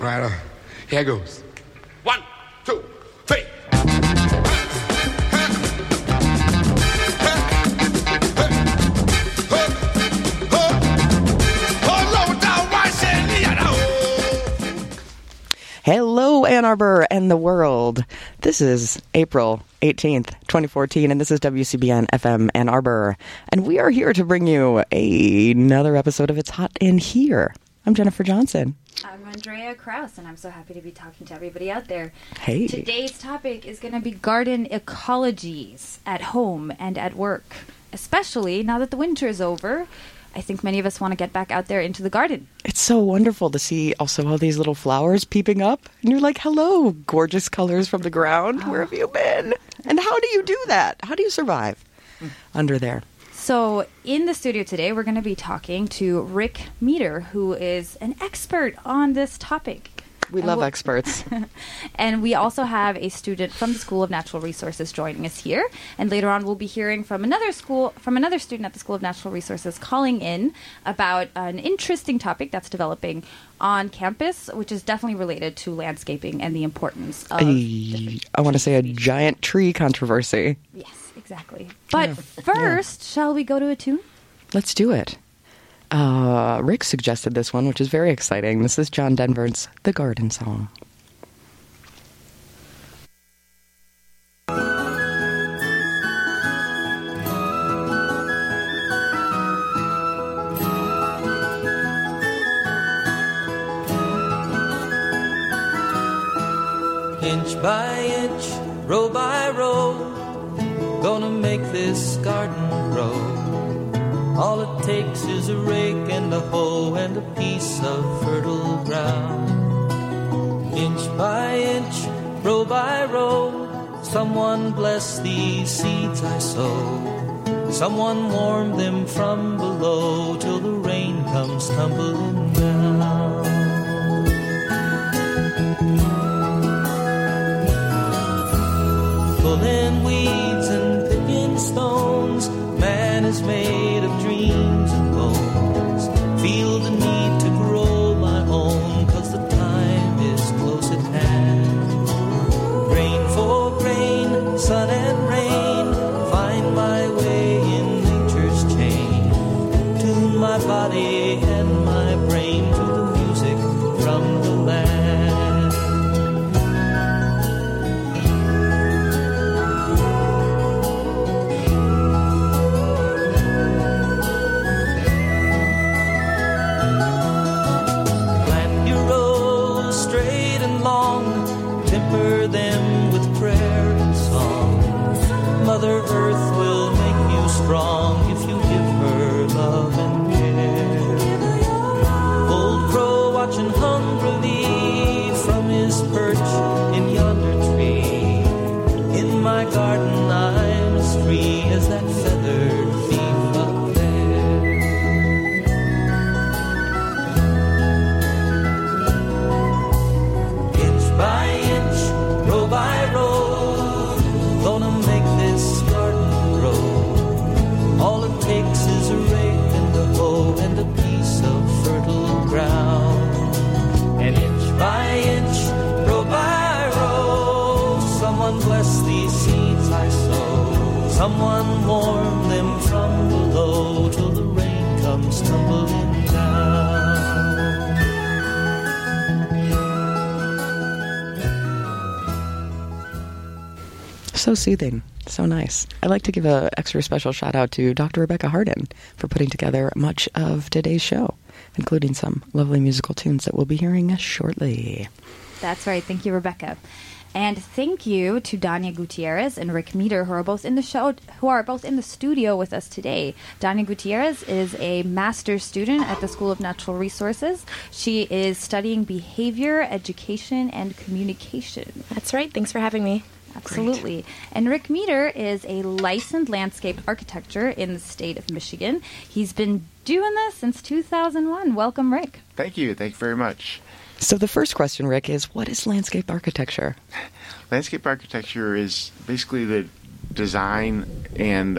Right, here goes. 1, 2, 3. Hello, Ann Arbor and the world. This is April 18th, 2014, and this is WCBN FM Ann Arbor. And we are here to bring you another episode of It's Hot in Here. I'm Jennifer Johnson. I'm Andrea Krause, and I'm so happy to be talking to everybody out there. Hey. Today's topic is going to be garden ecologies at home and at work, especially now that the winter is over. I think many of us want to get back out there into the garden. It's so wonderful to see also all these little flowers peeping up. And you're like, hello, gorgeous colors from the ground. Where have you been? And how do you do that? How do you survive under there? So in the studio today, we're going to be talking to Rick Meter, who is an expert on this topic. We love experts. And we also have a student from the School of Natural Resources joining us here. And later on, we'll be hearing from another student at the School of Natural Resources calling in about an interesting topic that's developing on campus, which is definitely related to landscaping and the importance of I want to say a giant tree controversy. Yes, exactly. But first, shall we go to a tune? Let's do it. Rick suggested this one, which is very exciting. This is John Denver's The Garden Song. Inch by inch, row by row, gonna make this garden grow. All it takes is a rake and a hoe and a piece of fertile ground. Inch by inch, row by row, someone bless these seeds I sow. Someone warm them from below till the rain comes tumbling down. Pulling weeds and picking stones, man is made of dreams and bones. Feel the need to grow my own, 'cause the time is close at hand. Grain for grain, sun and rain, find my way in nature's chain. Tune my body and my brain to the music from the land. Mother Earth will make you strong if you give her love and care. Old crow watching hungrily from his perch in yonder tree. In my garden I'm as free as that feathered thief up there. Inch by inch, row by row, gonna make this garden grow. All it takes is a rake and a hoe and a piece of fertile ground. And inch by inch, row by row, someone bless these seeds I sow. Someone warm them from below till the rain comes tumbling down. So soothing. So nice. I'd like to give an extra special shout out to Dr. Rebecca Hardin for putting together much of today's show, including some lovely musical tunes that we'll be hearing shortly. That's right. Thank you, Rebecca. And thank you to Dania Gutierrez and Rick Meter, who are both in the studio with us today. Dania Gutierrez is a master's student at the School of Natural Resources. She is studying behavior, education, and communication. That's right. Thanks for having me. Absolutely. Great. And Rick Meter is a licensed landscape architecture in the state of Michigan. He's been doing this since 2001. Welcome, Rick. Thank you. Thank you very much. So the first question, Rick, is what is landscape architecture? Landscape architecture is basically the design and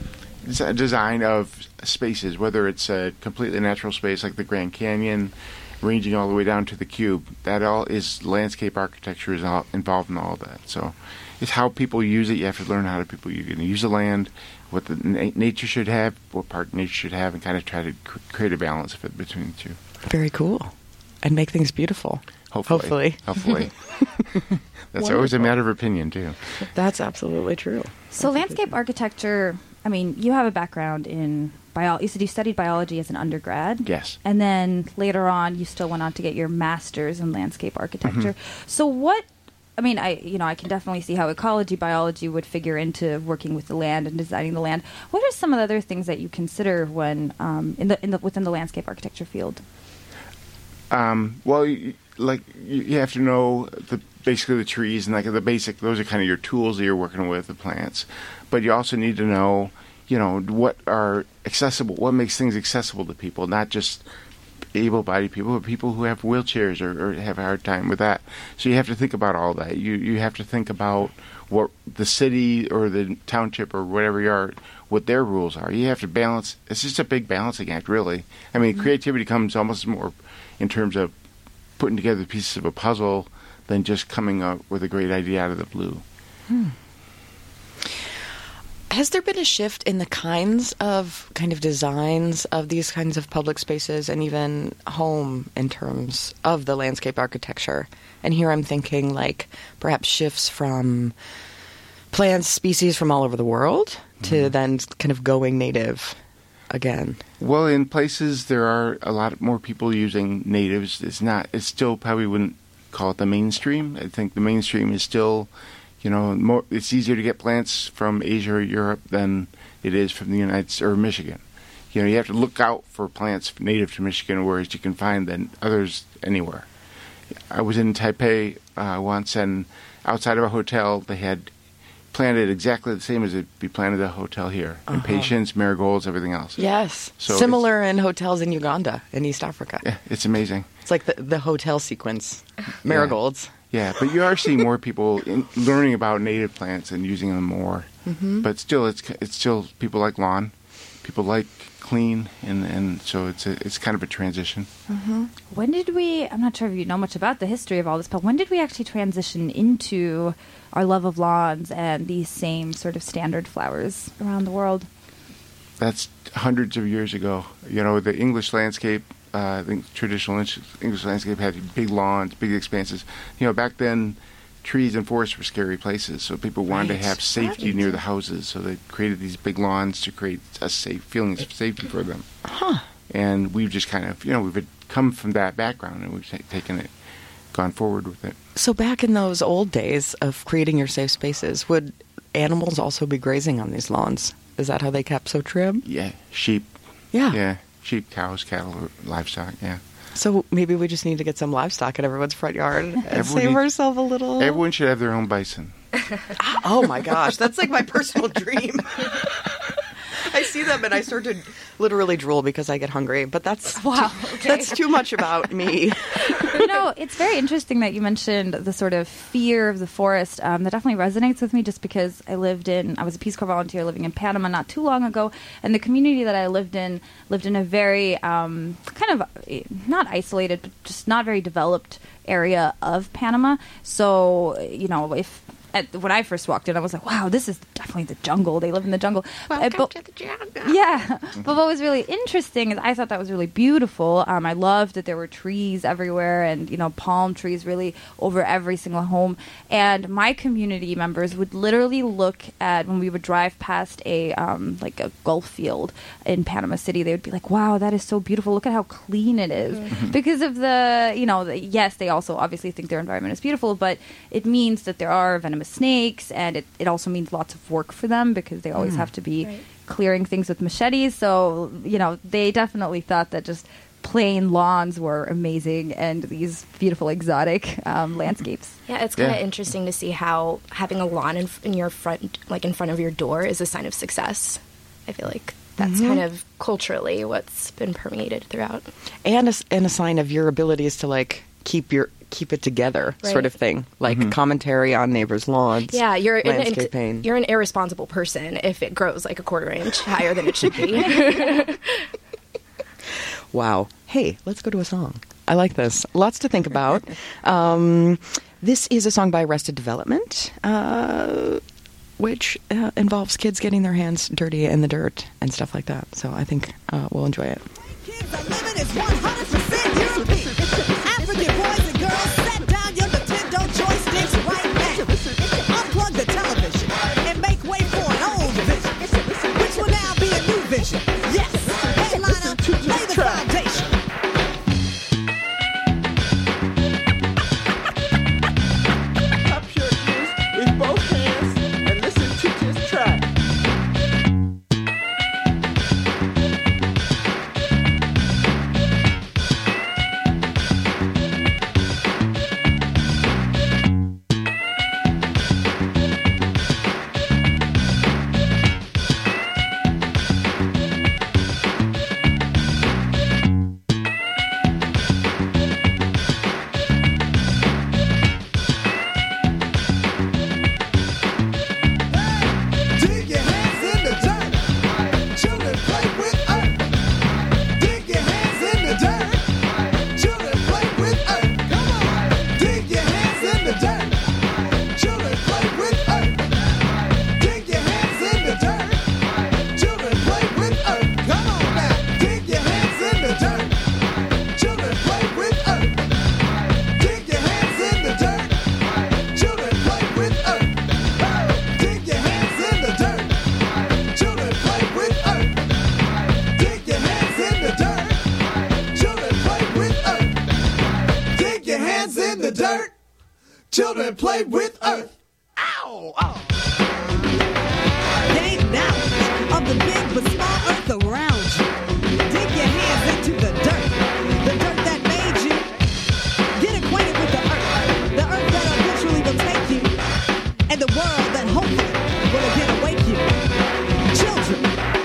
design of spaces, whether it's a completely natural space like the Grand Canyon, ranging all the way down to the cube. That all is landscape architecture is all involved in all of that. So it's how people use it. You have to learn how people use the land, what the nature should have, what part nature should have, and kind of try to create a balance of it between the two. Very cool. And make things beautiful. Hopefully. That's always a matter of opinion, too. That's absolutely true. So landscape architecture, I mean, you have a background in biology. You said you studied biology as an undergrad. Yes. And then later on, you still went on to get your master's in landscape architecture. So what, I mean, I can definitely see how ecology, biology would figure into working with the land and designing the land. What are some of the other things that you consider when within the landscape architecture field? Well, you have to know basically the trees and the basic. Those are kind of your tools that you're working with, the plants. But you also need to know, what are accessible, what makes things accessible to people, not just able-bodied people, but people who have wheelchairs or have a hard time with that. So you have to think about all that. You have to think about what the city or the township or whatever you are, what their rules are. You have to balance. It's just a big balancing act, really. I mean, creativity comes almost more in terms of putting together pieces of a puzzle than just coming up with a great idea out of the blue. Has there been a shift in the kinds of designs of these kinds of public spaces and even home in terms of the landscape architecture? And here I'm thinking perhaps shifts from plant species from all over the world to then kind of going native again. Well, in places there are a lot more people using natives. It's still probably wouldn't call it the mainstream. I think the mainstream is still, more. It's easier to get plants from Asia or Europe than it is from the United States or Michigan. You have to look out for plants native to Michigan, whereas you can find than others anywhere. I was in Taipei once, and outside of a hotel, they had planted exactly the same as it'd be planted at a hotel here. Impatiens, marigolds, everything else. Yes. So similar in hotels in Uganda, in East Africa. Yeah, it's amazing. It's like the hotel sequence. Marigolds. Yeah, but you are seeing more people learning about native plants and using them more. But still, it's still people like lawn, people like clean, and so it's kind of a transition. When did we, I'm not sure if you know much about the history of all this, but when did we actually transition into our love of lawns and these same sort of standard flowers around the world? That's hundreds of years ago. The English landscape, I think traditional English landscape had big lawns, big expanses. Back then, trees and forests were scary places, so people wanted to have safety near the houses, so they created these big lawns to create a safe feeling of safety for them. And we've just kind of, we've come from that background, and we've gone forward with it. So back in those old days of creating your safe spaces, would animals also be grazing on these lawns? Is that how they kept so trim? Yeah, sheep. Yeah. Yeah, sheep, cows, cattle, livestock, yeah. So maybe we just need to get some livestock in everyone's front yard and save ourselves a little... Everyone should have their own bison. Oh my gosh, that's like my personal dream. I see them and I start to literally drool because I get hungry, but that's that's too much about me. It's very interesting that you mentioned the sort of fear of the forest. That definitely resonates with me just because I was a Peace Corps volunteer living in Panama not too long ago, and the community that I lived in a very kind of not isolated, but just not very developed area of Panama. So, when I first walked in, I was like, wow, this is definitely the jungle. They live in the jungle. Welcome to the jungle. Yeah. But what was really interesting is I thought that was really beautiful. I loved that there were trees everywhere and, palm trees really over every single home. And my community members would literally look at, when we would drive past a golf field in Panama City, they would be like, wow, that is so beautiful. Look at how clean it is. Because of yes, they also obviously think their environment is beautiful, but it means that there are venomous snakes, and it also means lots of work for them because they always have to be clearing things with machetes. So, they definitely thought that just plain lawns were amazing and these beautiful exotic landscapes. Yeah, it's kind of interesting to see how having a lawn in your front, in front of your door, is a sign of success. I feel like that's kind of culturally what's been permeated throughout. And a sign of your abilities to keep it together, sort of thing, commentary on neighbors' lawns. Yeah, you're an irresponsible person if it grows like a quarter inch higher than it should be. Wow. Hey, let's go to a song. I like this. Lots to think about. This is a song by Arrested Development, which involves kids getting their hands dirty in the dirt and stuff like that. So I think we'll enjoy it. Kids are living is 100% European. African boys and girls, set down your Nintendo joysticks right now. Unplug the television and make way for an old vision, which will now be a new vision. Yes, headliner, lay the foundation. Clap your ears with both hands and listen to this track. Dig your hands in the dirt. Children play with earth. Dig your hands in the dirt. Children play with earth. Come on. Dig your hands in the dirt. Children play with earth. Dig your hands in the dirt. Children play with earth. Come on now. Dig your hands in the dirt. Children play with earth. Dig your hands in the dirt. Children play with earth. Dig your hands in the dirt. Children play with earth. Dig your hands in the dirt. Children play with earth. Dig your hands in the dirt. Children play with earth. Ow! Oh. Gain knowledge of the big but small earth around you. Dig your hands into the dirt that made you. Get acquainted with the earth that eventually will take you, and the world that hopefully will again awake you. Children,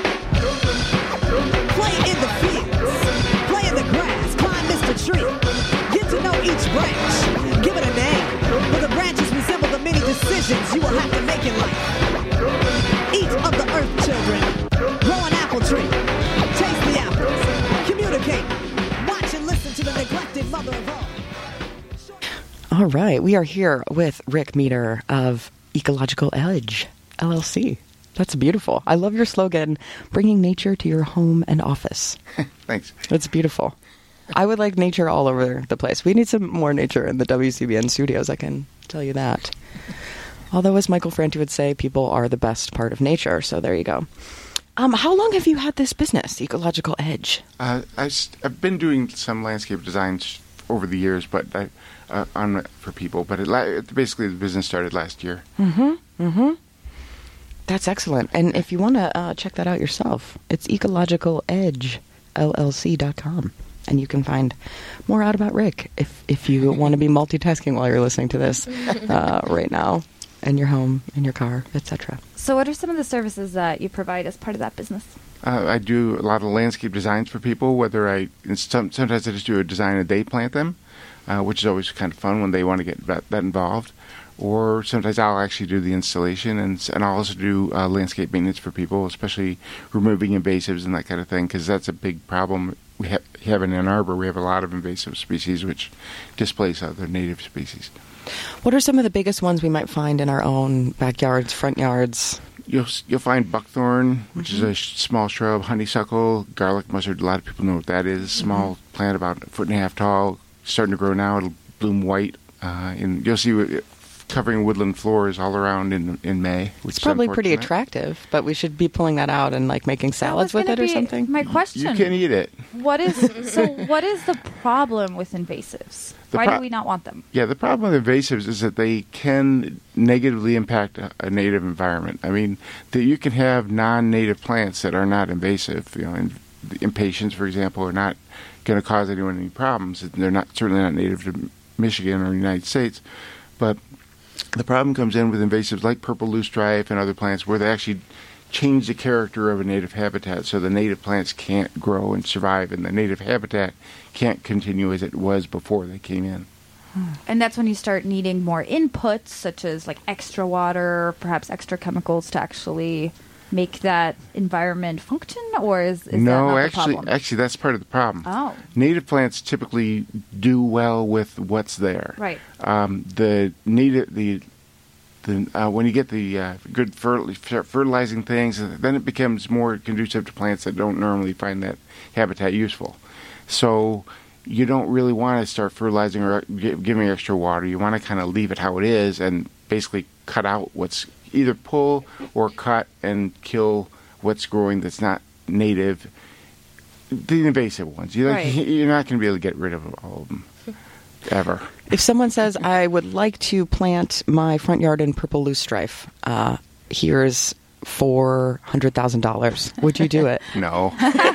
play in the fields, play in the grass, climb Mr. Tree. Get to know each branch, give it a name, for the branches resemble the many decisions you will have to make in life. Eat of the earth, children. Grow an apple tree. Taste the apples. Communicate. Watch and listen to the neglected mother of all. All right. We are here with Rick Meter of Ecological Edge, LLC. That's beautiful. I love your slogan, bringing nature to your home and office. Thanks. That's beautiful. I would like nature all over the place. We need some more nature in the WCBN studios, I can tell you that. Although, as Michael Franti would say, people are the best part of nature. So there you go. How long have you had this business, Ecological Edge? I've been doing some landscape designs over the years, but for people. But basically, the business started last year. That's excellent. And if you want to check that out yourself, it's ecologicaledgellc.com. And you can find more out about Rick if you want to be multitasking while you're listening to this right now, in your home, in your car, etc. So what are some of the services that you provide as part of that business? I do a lot of landscape designs for people, sometimes I just do a design and they plant them, which is always kind of fun when they want to get that involved. Or sometimes I'll actually do the installation, and I'll also do landscape maintenance for people, especially removing invasives and that kind of thing, because that's a big problem we have in Ann Arbor. We have a lot of invasive species which displace other native species. What are some of the biggest ones we might find in our own backyards, front yards? You'll find buckthorn, which is a small shrub, honeysuckle, garlic mustard. A lot of people know what that is. Small plant, about a foot and a half tall, starting to grow now. It'll bloom white, and you'll see covering woodland floors all around in May. It's probably pretty attractive, but we should be pulling that out and like making salads with it or something. My question. You can eat it. What is the problem with invasives? Why do we not want them? Yeah, the problem with invasives is that they can negatively impact a native environment. I mean, that you can have non-native plants that are not invasive. Impatiens, for example, are not going to cause anyone any problems. They're certainly not native to Michigan or the United States, but the problem comes in with invasives like purple loosestrife and other plants where they actually change the character of a native habitat, so the native plants can't grow and survive, and the native habitat can't continue as it was before they came in. And that's when you start needing more inputs, such as like extra water, perhaps extra chemicals to actually make that environment function, or is that No, not actually, the problem? that's part of the problem. Oh. Native plants typically do well with what's there. Right. The when you get the good fertilizing things, then it becomes more conducive to plants that don't normally find that habitat useful. So you don't really want to start fertilizing or giving extra water. You want to kind of leave it how it is and basically cut out what's either pull or cut and kill what's growing that's not native. The invasive ones. You're not going to be able to get rid of all of them ever. If someone says, I would like to plant my front yard in purple loosestrife, here's $400,000. Would you do it? No.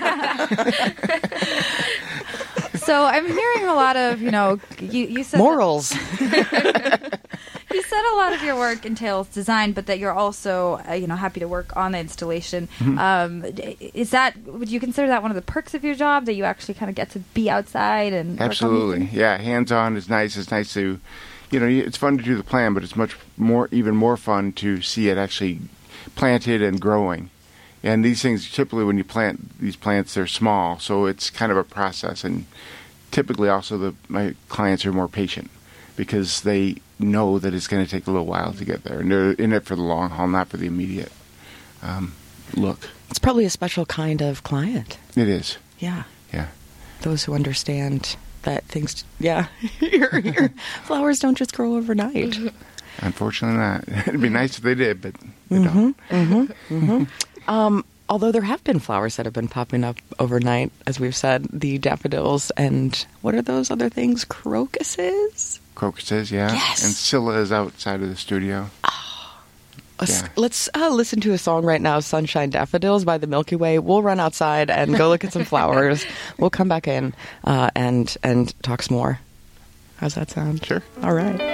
So I'm hearing a lot of, you said morals. You said a lot of your work entails design, but that you're also, happy to work on the installation. Mm-hmm. Would you consider that one of the perks of your job, that you actually kind of get to be outside and Absolutely. work on Yeah, hands-on is nice. It's nice to, it's fun to do the plan, but it's even more fun to see it actually planted and growing. And these things, typically when you plant these plants, they're small, so it's kind of a process. And typically also my clients are more patient because they know that it's going to take a little while to get there. And they're in it for the long haul, not for the immediate look. It's probably a special kind of client. It is. Yeah. Yeah. Those who understand that things, your flowers don't just grow overnight. Unfortunately not. It'd be nice if they did, but they don't. Although there have been flowers that have been popping up overnight, as we've said, the daffodils and what are those other things? Crocuses? Crocuses, yeah. Yes. And Scylla is outside of the studio. Let's listen to a song right now, Sunshine Daffodils by the Milky Way. We'll run outside and go look at some flowers. We'll come back in and talk some more. How's that sound? Sure. All right.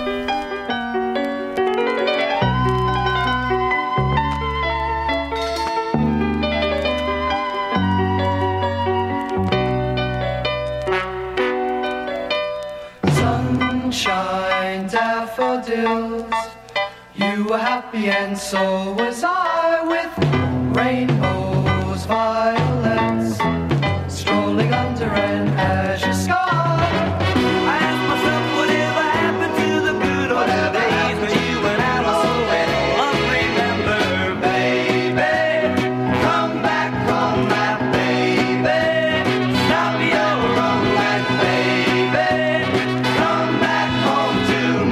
Sunshine daffodils, you were happy and so was I, with rainbows, violets, strolling under an azure sky. I asked myself, whatever happened to the good old days when you went out all the way? Remember, baby, come back, baby, stop your romance, baby, come back home to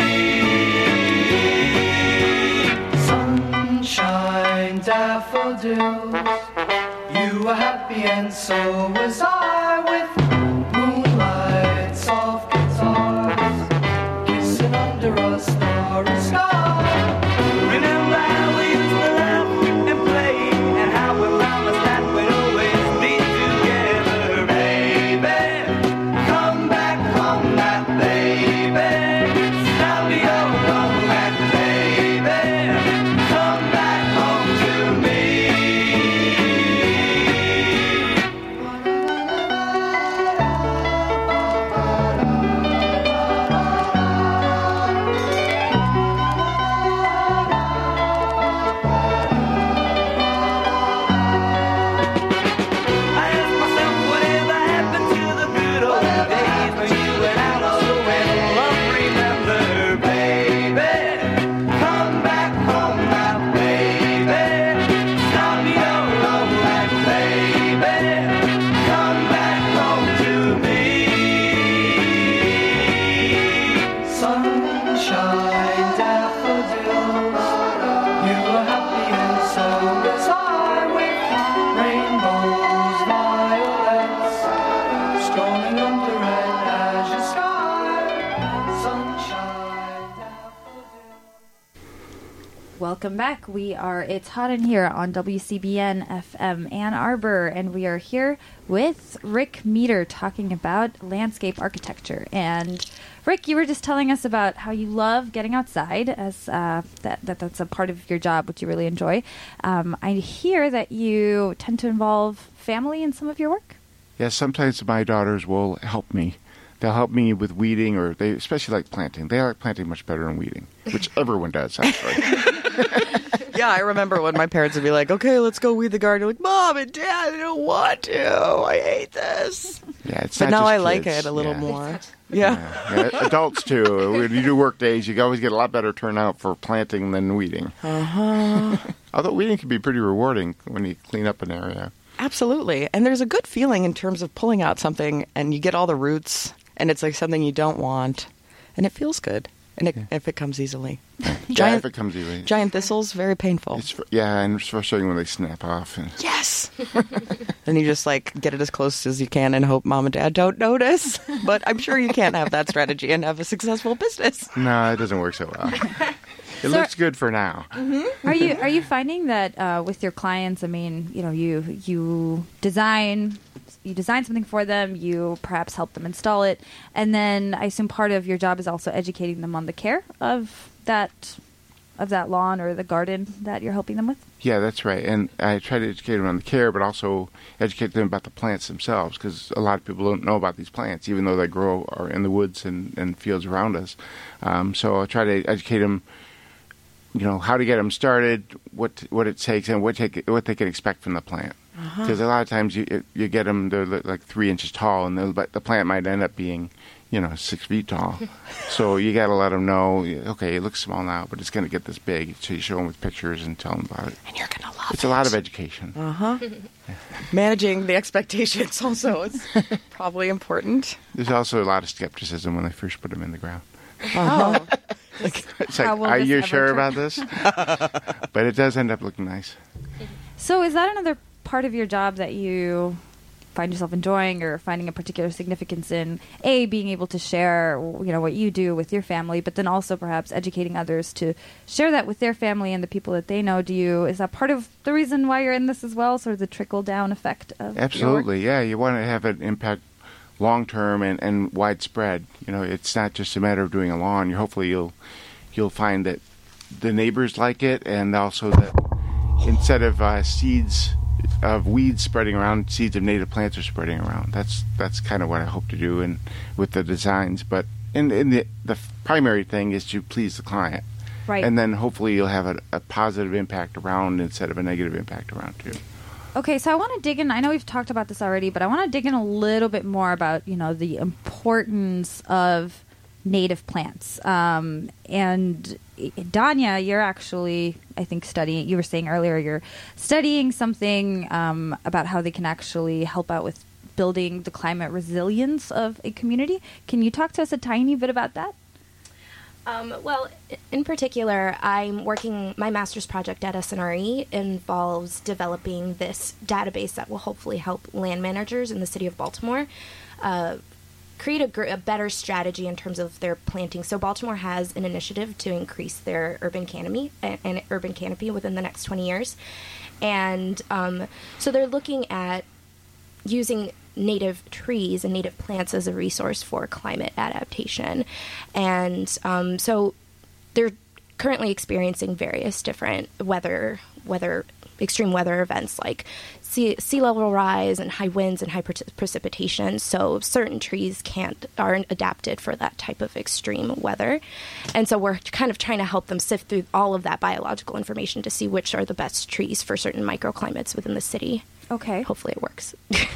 me. Sunshine daffodils, you were happy and so was I, with moonlight, soft guitars, kissing under a starry sky. Remember how we used to laugh and play, and how we promised that we'd always be together, baby. Come back, baby. Stop your romance, baby. Come back home to me. I asked myself, whatever happened to the good old days when you went out all the way? Remember, baby, come back home now, baby. Stop your romance, baby. Come back home to me. Sunshine daffodils, you were happy and so was I, with rainbows, violets, strolling under an azure sky. Sunshine daffodils. Welcome back. It's hot in here on WCBN FM Ann Arbor, and we are here with Rick Meter talking about landscape architecture. And Rick, you were just telling us about how you love getting outside, as that's a part of your job, which you really enjoy. I hear that you tend to involve family in some of your work. Yeah, sometimes my daughters will help me. They'll help me with weeding, or they especially like planting. They like planting much better than weeding, which everyone does, actually. Yeah, I remember when my parents would be like, okay, let's go weed the garden. You're like, Mom and Dad, I don't want to. I hate this. Yeah, it's But not now just I like kids. it a little Yeah. more. Yeah. Yeah, adults too. When you do work days, you always get a lot better turnout for planting than weeding. Although weeding can be pretty rewarding when you clean up an area. Absolutely. And there's a good feeling in terms of pulling out something and you get all the roots and it's like something you don't want and it feels good. And if it comes easily. Yeah, if it comes easily. Giant thistles, very painful. And it's frustrating when they snap off. And Yes. And you just like get it as close as you can and hope Mom and Dad don't notice. But I'm sure you can't have that strategy and have a successful business. No, it doesn't work so well. It looks good for now. Are you finding that with your clients? I mean, you design something for them, you perhaps help them install it, and then I assume part of your job is also educating them on the care of that lawn or the garden that you're helping them with. Yeah, that's right. And I try to educate them on the care, but also educate them about the plants themselves, because a lot of people don't know about these plants, even though they grow are in the woods and fields around us. So I try to educate them, how to get them started, what it takes, and what they can expect from the plant. Because a lot of times you get them, they're like 3 inches tall, and the plant might end up being, 6 feet tall. So you got to let them know, okay, it looks small now, but it's going to get this big. So you show them with pictures and tell them about it. And you're going to love it. It's a lot of education. Managing the expectations also is probably important. There's also a lot of skepticism when they first put them in the ground. Oh. It's How like, will are this you ever sure turn? about this? But it does end up looking nice. So is that another part of your job that you find yourself enjoying or finding a particular significance in, being able to share, what you do with your family, but then also perhaps educating others to share that with their family and the people that they know? Is that part of the reason why you're in this as well, sort of the trickle-down effect of your work? Absolutely, yeah. You want to have an impact long-term and widespread. It's not just a matter of doing a lawn. Hopefully you'll find that the neighbors like it, and also that instead of seeds of weeds spreading around, seeds of native plants are spreading around. That's kind of what I hope to do with the designs. But in the primary thing is to please the client. Right. And then hopefully you'll have a positive impact around instead of a negative impact around too. Okay, so I want to dig in. I know we've talked about this already, but I want to dig in a little bit more about, the importance of native plants. And Danya, you're actually, I think, studying, you were saying earlier, you're studying something about how they can actually help out with building the climate resilience of a community. Can you talk to us a tiny bit about that? Well, in particular, my master's project at SNRE involves developing this database that will hopefully help land managers in the city of Baltimore create a better strategy in terms of their planting. So Baltimore has an initiative to increase their urban canopy within the next 20 years. And so they're looking at using native trees and native plants as a resource for climate adaptation. And so they're currently experiencing various different extreme weather events like sea level rise and high winds and high precipitation. So certain trees aren't adapted for that type of extreme weather. And so we're kind of trying to help them sift through all of that biological information to see which are the best trees for certain microclimates within the city. Okay. Hopefully it works.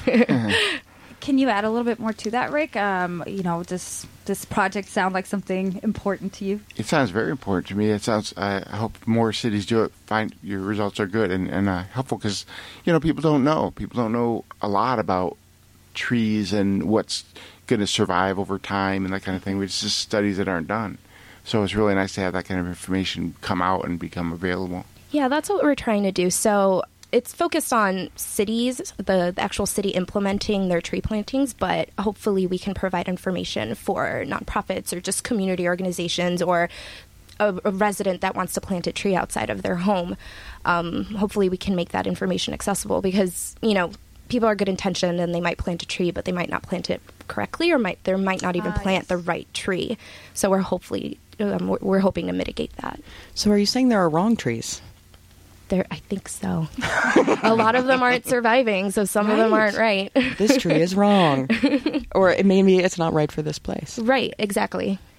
Can you add a little bit more to that, Rick? Does this project sound like something important to you? It sounds very important to me. I hope more cities do it. Find your results are good and helpful because, people don't know. People don't know a lot about trees and what's going to survive over time and that kind of thing. It's just studies that aren't done. So it's really nice to have that kind of information come out and become available. Yeah, that's what we're trying to do. So it's focused on cities, the actual city implementing their tree plantings, but hopefully we can provide information for nonprofits or just community organizations or a resident that wants to plant a tree outside of their home. Hopefully we can make that information accessible because, people are good intentioned and they might plant a tree, but they might not plant it correctly or they might not even plant the right tree. So we're hoping to mitigate that. So are you saying there are wrong trees? I think so. A lot of them aren't surviving, so some of them aren't right. This tree is wrong. Or maybe it's not right for this place. Right, exactly.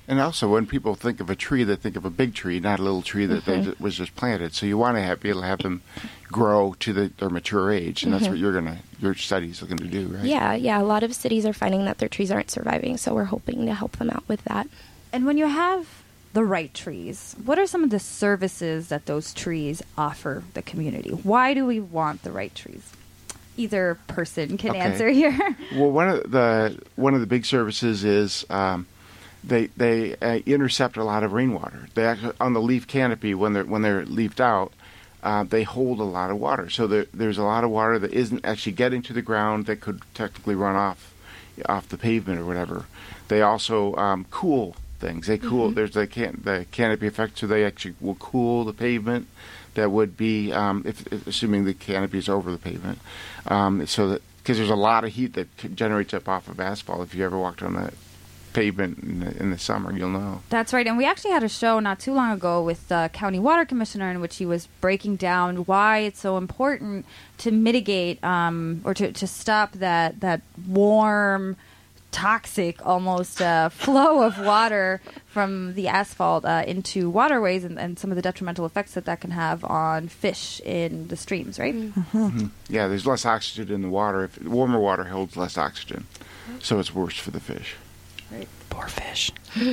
And also, when people think of a tree, they think of a big tree, not a little tree that was just planted. So you want to be able to have them grow to their mature age, and that's what your study's looking to do, right? Yeah. A lot of cities are finding that their trees aren't surviving, so we're hoping to help them out with that. And when you have the right trees, what are some of the services that those trees offer the community? Why do we want the right trees? Either person can answer here. Well, one of the big services is they intercept a lot of rainwater. They actually, on the leaf canopy, when they're leafed out, they hold a lot of water. So there's a lot of water that isn't actually getting to the ground that could technically run off the pavement or whatever. They also cool things. They cool. There's the canopy effect, so they actually will cool the pavement. That would be if assuming the canopy is over the pavement, so that because there's a lot of heat that generates up off of asphalt. If you ever walked on that pavement in the summer, you'll know. That's right. And we actually had a show not too long ago with the county water commissioner in which he was breaking down why it's so important to mitigate or to stop that warm, toxic almost flow of water from the asphalt into waterways and some of the detrimental effects that can have on fish in the streams, right? Yeah, there's less oxygen in the water. Warmer water holds less oxygen, so it's worse for the fish. Right. Poor fish.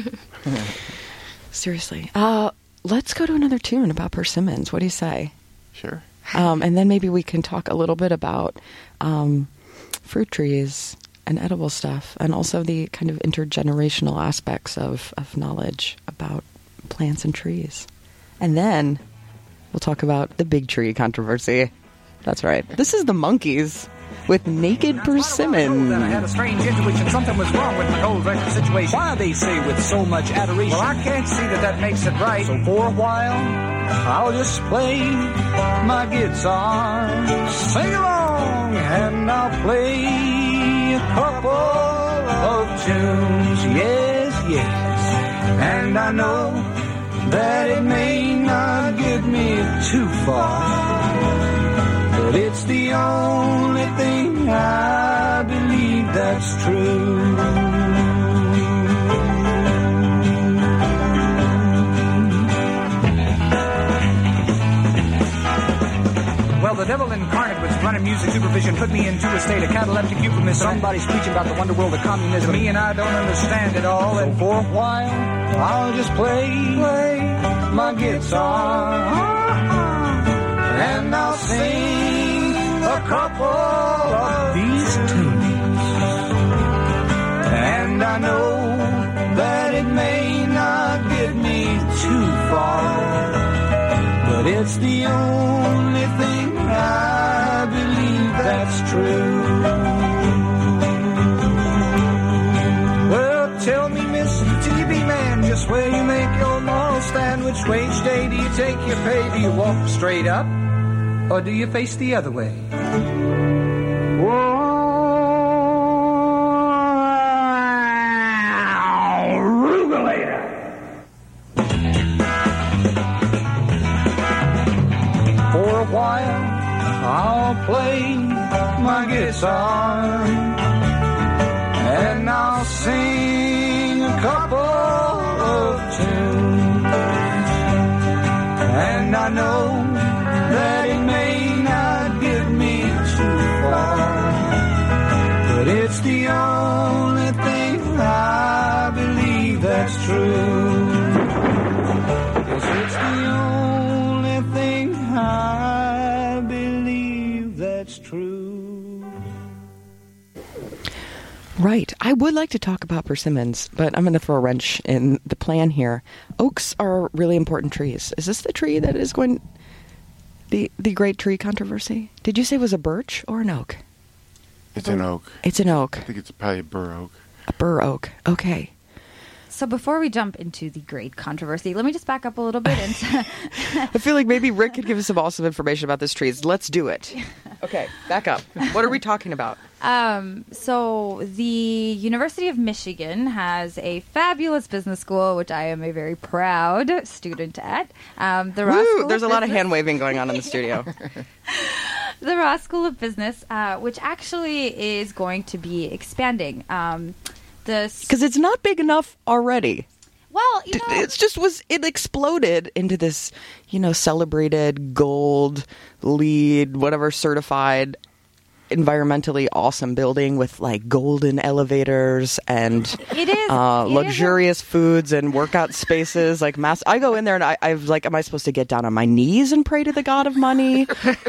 Seriously. Let's go to another tune about persimmons. What do you say? Sure. And then maybe we can talk a little bit about fruit trees and edible stuff, and also the kind of intergenerational aspects of knowledge about plants and trees. And then we'll talk about the big tree controversy. That's right. This is the Monkees with Naked Persimmon. I had a strange intuition. Something was wrong with my old record situation. Why, they say, with so much adoration? Well, I can't see that makes it right. So for a while, I'll just play my guitar, sing along, and I'll play a couple of tunes. Yes. And I know that it may not get me too far, but it's the only thing I believe that's true. Well, the devil incarnate with running music supervision put me into a state of cataleptic euphemism. Somebody's preaching about the wonder world of communism. Me and I don't understand it all. So for a while, I'll just play my guitar, and I'll sing a couple of these tunes. And I know that it may not get me too far, but it's the only thing I believe that's true. Well, tell me, Mr. TV Man, just where you make your moral stand. Which way each day do you take your pay? Do you walk straight up, or do you face the other way? Whoa. For a while, I'll play my guitar, and I'll sing a couple of tunes. And I know that it may not get me too far, but it's the only thing I believe that's true. Yes, it's the only thing I believe that's true. Right. I would like to talk about persimmons, but I'm going to throw a wrench in the plan here. Oaks are really important trees. Is this the tree that is going... The great tree controversy? Did you say it was a birch or an oak? It's an oak. It's an oak. I think it's probably a bur oak. A bur oak. Okay. So before we jump into the great controversy, let me just back up a little bit. I feel like maybe Rick could give us some awesome information about this trees. Let's do it. Okay, back up. What are we talking about? So the University of Michigan has a fabulous business school, which I am a very proud student at. The Ross School There's a lot of Business. hand waving going on in the studio. The Ross School of Business, which actually is going to be expanding. Because it's not big enough already. Well, it exploded into this, celebrated gold LEED, whatever certified environmentally awesome building with like golden elevators and luxurious foods and workout spaces. Like I go in there and I've like, am I supposed to get down on my knees and pray to the god of money,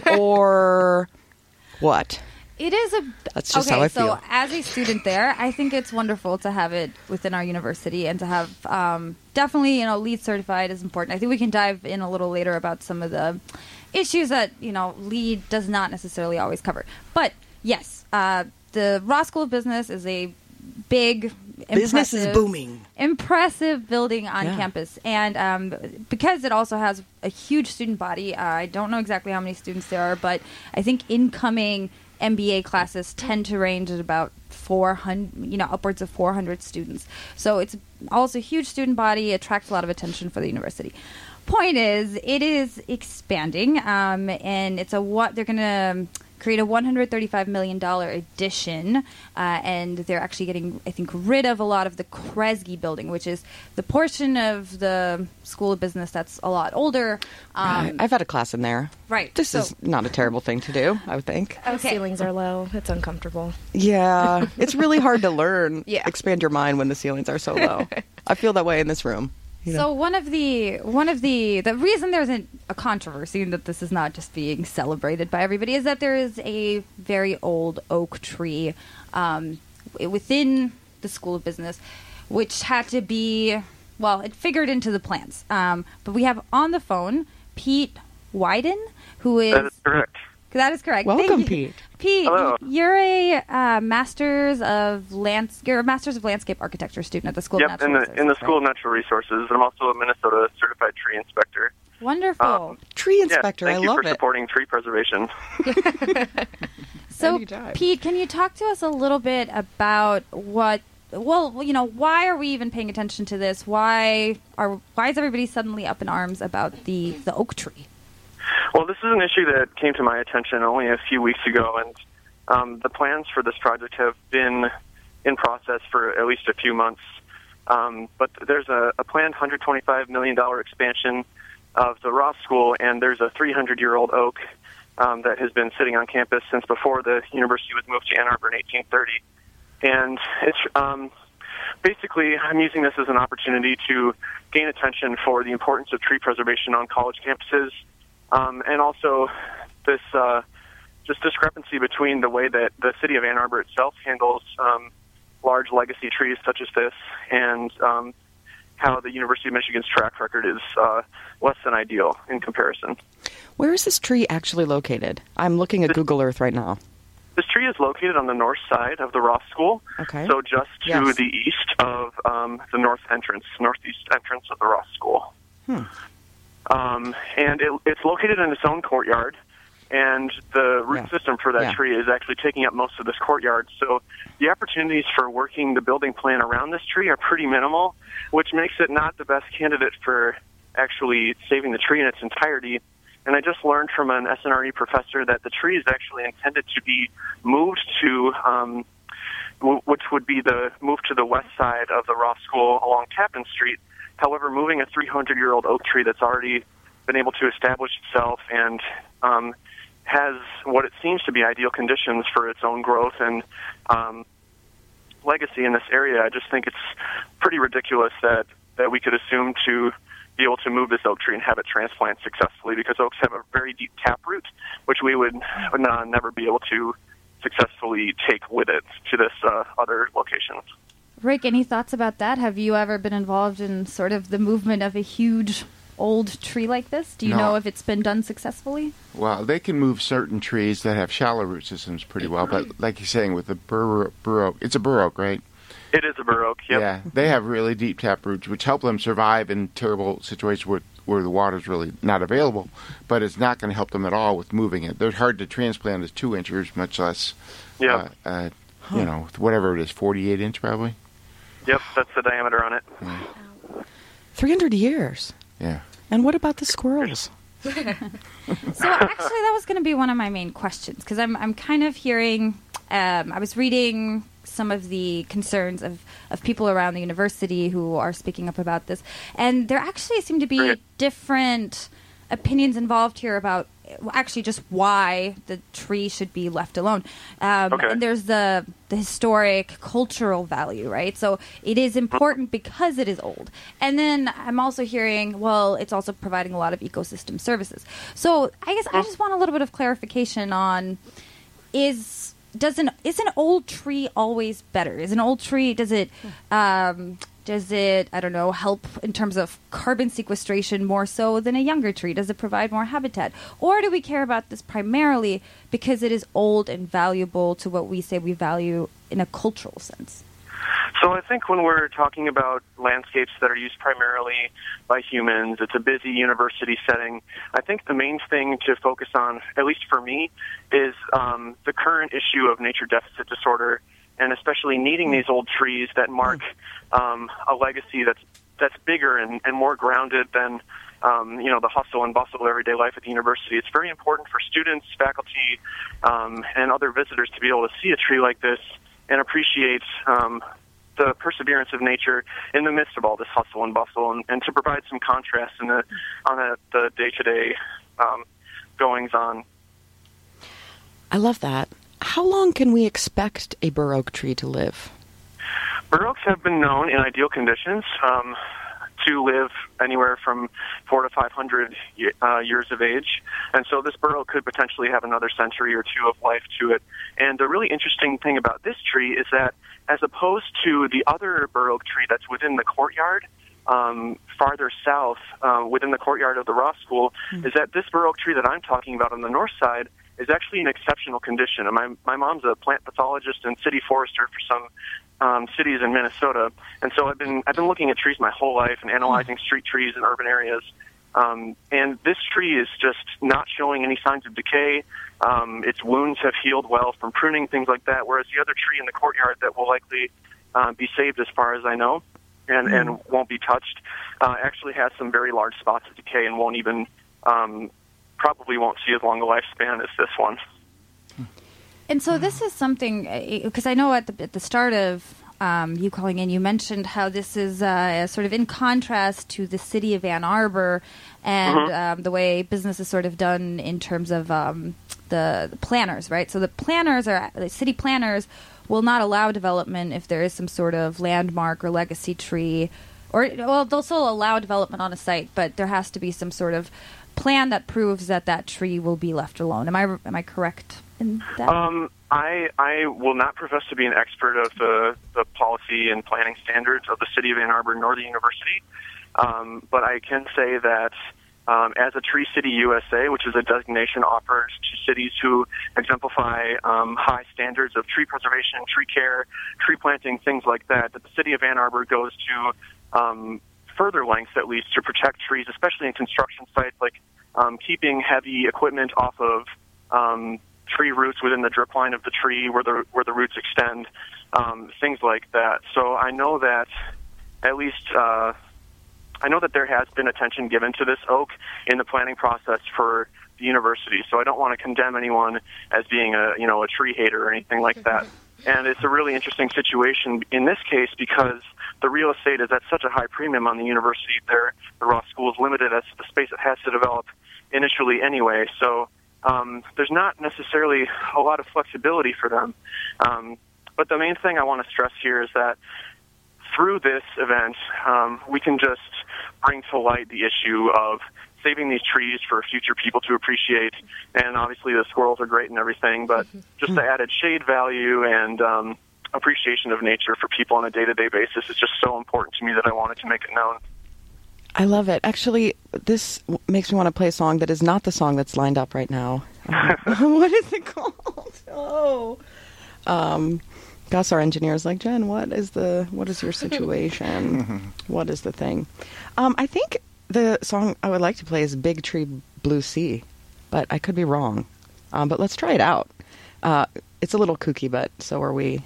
or what? It is That's just how I feel. So as a student there, I think it's wonderful to have it within our university and to have definitely, LEED certified is important. I think we can dive in a little later about some of the issues that, LEED does not necessarily always cover. But yes, the Ross School of Business is a big, business is booming, impressive building on campus. And because it also has a huge student body, I don't know exactly how many students there are, but I think incoming MBA classes tend to range at about 400, upwards of 400 students. So it's also a huge student body, attracts a lot of attention for the university. Point is, it is expanding, and it's they're going to create a $135 million addition, and they're actually getting, I think, rid of a lot of the Kresge building, which is the portion of the School of Business that's a lot older. Right. I've had a class in there. Right. This is not a terrible thing to do, I would think. The ceilings are low. It's uncomfortable. Yeah. It's really hard to learn. Yeah. Expand your mind when the ceilings are so low. I feel that way in this room. So one of the reason there's a controversy that this is not just being celebrated by everybody is that there is a very old oak tree within the School of Business, which had to be, it figured into the plans. But we have on the phone Pete Wyden, who is... That is correct. That is correct. Welcome, Pete. Pete, hello. You're a Masters of Landscape Architecture student at the School of Natural Resources. in the School of Natural Resources. I'm also a Minnesota certified tree inspector. Wonderful. Tree inspector, I love it. Thank you for supporting tree preservation. So, Pete, can you talk to us a little bit about why are we even paying attention to this? Why is everybody suddenly up in arms about the oak tree? Well, this is an issue that came to my attention only a few weeks ago, and the plans for this project have been in process for at least a few months. But there's a planned $125 million expansion of the Ross School, and there's a 300-year-old oak that has been sitting on campus since before the university was moved to Ann Arbor in 1830. And it's basically, I'm using this as an opportunity to gain attention for the importance of tree preservation on college campuses. And also this just discrepancy between the way that the city of Ann Arbor itself handles large legacy trees such as this and how the University of Michigan's track record is less than ideal in comparison. Where is this tree actually located? I'm looking at Google Earth right now. This tree is located on the north side of the Ross School, so just to the east of the northeast entrance of the Ross School. And it's located in its own courtyard, and the root system for that tree is actually taking up most of this courtyard. So the opportunities for working the building plan around this tree are pretty minimal, which makes it not the best candidate for actually saving the tree in its entirety. And I just learned from an SNRE professor that the tree is actually intended to be moved to, which would be the move to the west side of the Ross School along Tappan Street. However, moving a 300-year-old oak tree that's already been able to establish itself and has what it seems to be ideal conditions for its own growth and legacy in this area, I just think it's pretty ridiculous that we could assume to be able to move this oak tree and have it transplant successfully, because oaks have a very deep taproot, which we would never be able to successfully take with it to this other locations. Rick, any thoughts about that? Have you ever been involved in sort of the movement of a huge old tree like this? Do you know if it's been done successfully? Well, they can move certain trees that have shallow root systems pretty well, but like you're saying with the bur oak, it's a bur oak, right? It is a bur oak, yep. Yeah, they have really deep tap roots, which help them survive in terrible situations where the water's really not available, but it's not going to help them at all with moving it. They're hard to transplant as 2 inchers, much less, whatever it is, 48 inch probably. Yep, that's the diameter on it. Yeah. 300 years. Yeah. And what about the squirrels? So actually, that was going to be one of my main questions, because I'm kind of hearing. I was reading some of the concerns of people around the university who are speaking up about this. And there actually seem to be different opinions involved here about actually just why the tree should be left alone. And there's the historic cultural value, right? So it is important because it is old. And then I'm also hearing, well, it's also providing a lot of ecosystem services. So I guess I just want a little bit of clarification on is an old tree always better? Is an old tree, does it I don't know, help in terms of carbon sequestration more so than a younger tree? Does it provide more habitat? Or do we care about this primarily because it is old and valuable to what we say we value in a cultural sense? So I think when we're talking about landscapes that are used primarily by humans, it's a busy university setting. I think the main thing to focus on, at least for me, is the current issue of nature deficit disorder, and especially needing these old trees that mark a legacy that's bigger and more grounded than the hustle and bustle of everyday life at the university. It's very important for students, faculty, and other visitors to be able to see a tree like this and appreciate the perseverance of nature in the midst of all this hustle and bustle, and to provide some contrast in the day-to-day goings-on. I love that. How long can we expect a bur oak tree to live? Bur oaks have been known in ideal conditions to live anywhere from 400 to 500 years of age. And so this bur oak could potentially have another century or two of life to it. And the really interesting thing about this tree is that as opposed to the other bur oak tree that's within the courtyard, farther south within the courtyard of the Ross School, is that this bur oak tree that I'm talking about on the north side is actually in exceptional condition. And my mom's a plant pathologist and city forester for some cities in Minnesota, and so I've been looking at trees my whole life and analyzing street trees in urban areas. And this tree is just not showing any signs of decay. Its wounds have healed well from pruning, things like that, whereas the other tree in the courtyard that will likely be saved as far as I know and won't be touched actually has some very large spots of decay and won't even probably won't see as long a lifespan as this one. And so this is something, because I know at the start of you calling in, you mentioned how this is sort of in contrast to the city of Ann Arbor and the way business is sort of done in terms of the planners, right? So the city planners will not allow development if there is some sort of landmark or legacy tree, or they'll still allow development on a site, but there has to be some sort of plan that proves that tree will be left alone. Am I correct in that? I will not profess to be an expert of the policy and planning standards of the city of Ann Arbor nor the university, but I can say that as a Tree City USA, which is a designation offered to cities who exemplify high standards of tree preservation, tree care, tree planting, things like that, that the city of Ann Arbor goes to further lengths, at least, to protect trees, especially in construction sites, like keeping heavy equipment off of tree roots within the drip line of the tree where the roots extend, things like that. So I know that at least I know that there has been attention given to this oak in the planning process for the university. So I don't want to condemn anyone as being a tree hater or anything like that. And it's a really interesting situation in this case because the real estate is at such a high premium on the university there. The Ross School is limited as to the space it has to develop initially anyway. So there's not necessarily a lot of flexibility for them. But the main thing I want to stress here is that through this event, we can just bring to light the issue of saving these trees for future people to appreciate. And obviously the squirrels are great and everything, but just the added shade value and appreciation of nature for people on a day-to-day basis is just so important to me that I wanted to make it known. I love it. Actually, this makes me want to play a song that is not the song that's lined up right now. What is it called? Gus, our engineer, is like, Jen, what is your situation? What is the thing? I think the song I would like to play is Big Tree Blue Sea, but I could be wrong. But let's try it out. It's a little kooky, but so are we.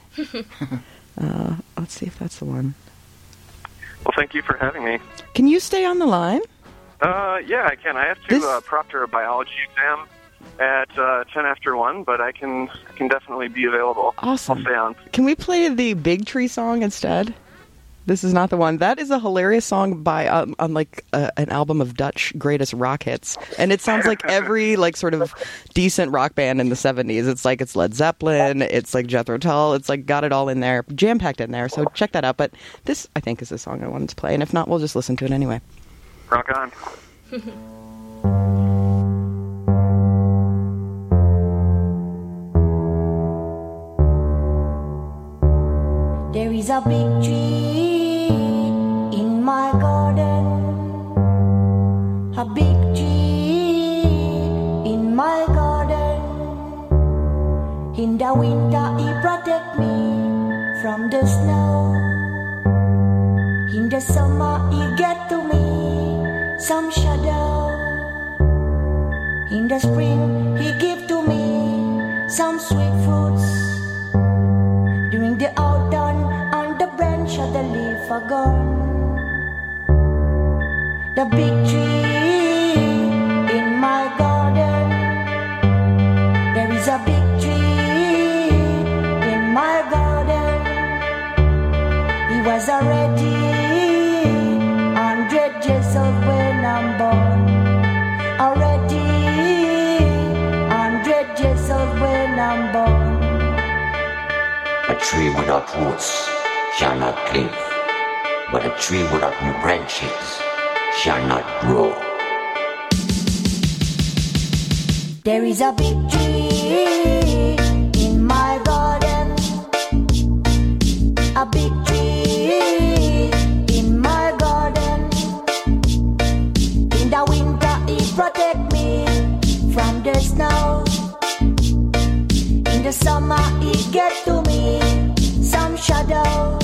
Let's see if that's the one. Well, thank you for having me. Can you stay on the line? Yeah, I can. I have to proctor a biology exam at 10 after 1, but I can definitely be available. Awesome. I'll stay on. Can we play the Big Tree song instead? This is not the one. That is a hilarious song by on an album of Dutch greatest rock hits, and it sounds like every like sort of decent rock band in the 70s. It's Led Zeppelin, it's like Jethro Tull, it's like got it all in there, jam packed in there. So check that out. But this, I think, is the song I wanted to play, and if not, we'll just listen to it anyway. Rock on. There is a big tree in my garden, a big tree in my garden. In the winter he protect me from the snow. In the summer he get to me some shadow. In the spring he give to me some sweet fruits. During the autumn, on the branch of the leaf are gone. The big tree in my garden. There is a big tree in my garden. He was already 100 years old when I'm born. Already 100 years old when I'm born. A tree without roots shall not live, but a tree without new branches shall not grow. There is a big tree in my garden, a big tree in my garden. In the winter he protect me from the snow. In the summer he get to me some shadow.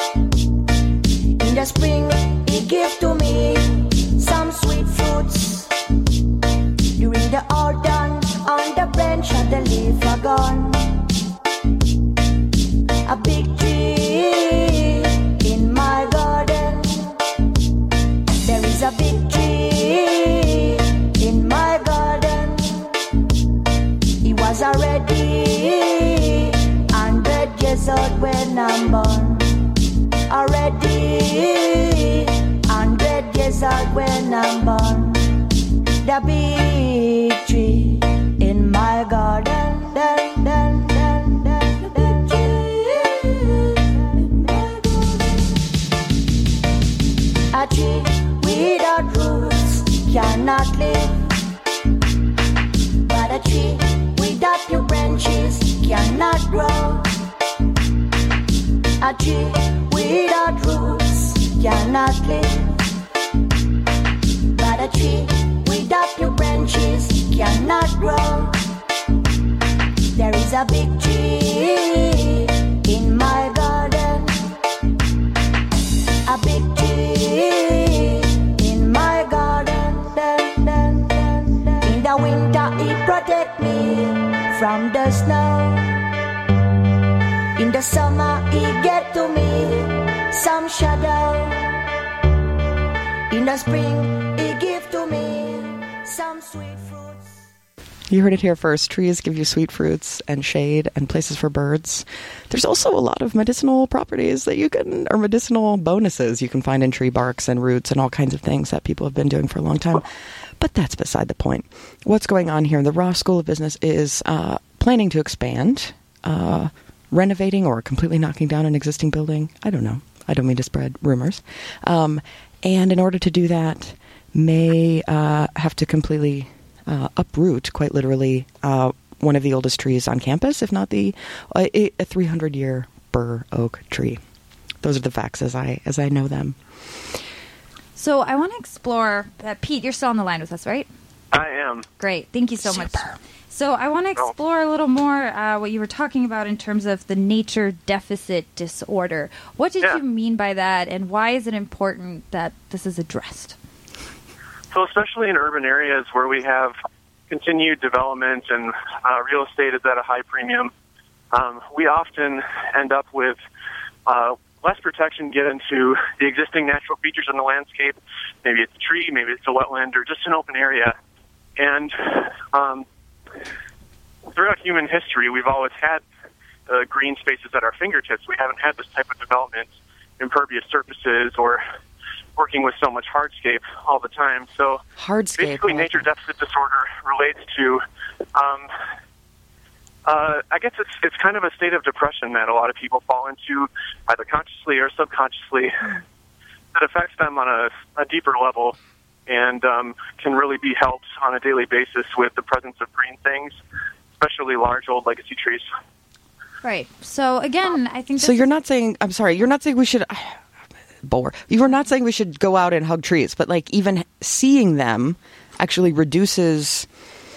In the spring he give to me some sweet fruits. During the autumn on the branch of the leaf are gone. A big tree in my garden. There is a big tree in my garden. He was already 100 years old when I'm born. Already 100 years old when I'm born. The big tree in my garden. Dun, dun, dun, dun. The big tree in my garden. A tree without roots cannot live, but a tree without new branches cannot grow. A tree without roots cannot live, but a tree without new branches cannot grow. There is a big tree in my garden, a big tree in my garden. Dun, dun, dun, dun. In the winter he protect me from the snow. In the summer he get to me some shadow. In the spring he give to me some sweet fruits. You heard it here first. Trees give you sweet fruits and shade and places for birds. There's also a lot of medicinal properties that you can, or medicinal bonuses you can find in tree barks and roots and all kinds of things that people have been doing for a long time. But that's beside the point. What's going on here? The Ross School of Business is planning to expand, renovating or completely knocking down an existing building. I don't know. I don't mean to spread rumors. And in order to do that, may have to completely uproot, quite literally, one of the oldest trees on campus, if not a 300-year bur oak tree. Those are the facts as I know them. So I want to explore, Pete, you're still on the line with us, right? I am. Great. Thank you so much. So I want to explore a little more what you were talking about in terms of the nature deficit disorder. What did you mean by that, and why is it important that this is addressed? So especially in urban areas where we have continued development and real estate is at a high premium, we often end up with less protection given to the existing natural features in the landscape. Maybe it's a tree, maybe it's a wetland, or just an open area. And throughout human history, we've always had green spaces at our fingertips. We haven't had this type of development, impervious surfaces, or working with so much hardscape all the time. So basically, nature deficit disorder relates to, I guess it's kind of a state of depression that a lot of people fall into, either consciously or subconsciously, that affects them on a deeper level, and can really be helped on a daily basis with the presence of green things, especially large old legacy trees. Right. So again, I think. So you're not saying. I'm sorry. You're not saying we should. You were not saying we should go out and hug trees, but like even seeing them actually reduces.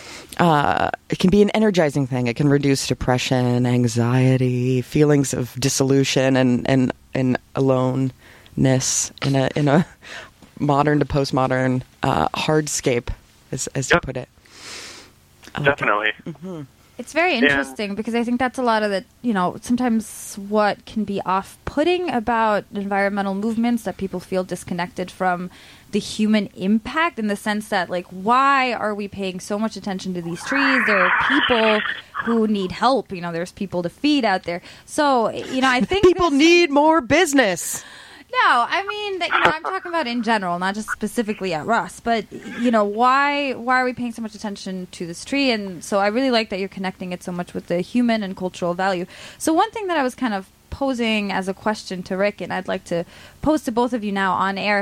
It can be an energizing thing. It can reduce depression, anxiety, feelings of dissolution, and aloneness in a modern to postmodern hardscape, as you put it. Definitely. Mm-hmm. It's very interesting because I think that's a lot of the, sometimes what can be off-putting about environmental movements, that people feel disconnected from the human impact, in the sense that, like, why are we paying so much attention to these trees? There are people who need help. There's people to feed out there. So, I think people need more business. No, I mean, I'm talking about in general, not just specifically at Ross. But, why are we paying so much attention to this tree? And so I really like that you're connecting it so much with the human and cultural value. So one thing that I was kind of posing as a question to Rick, and I'd like to pose to both of you now on air.